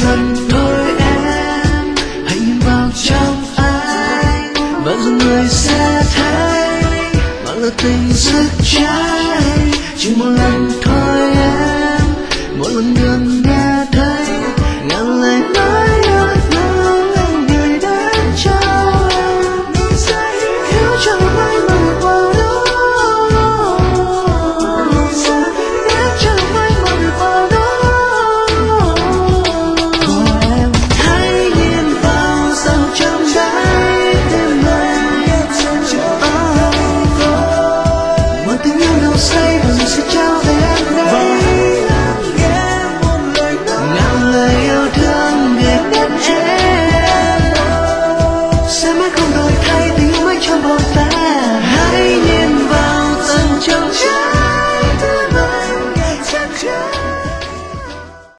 lần thôi em, hãy nhìn vào trong anh và rồi người sẽ thấy bạn là tình rực cháy. Chỉ một lần thôi em, một lần được nghe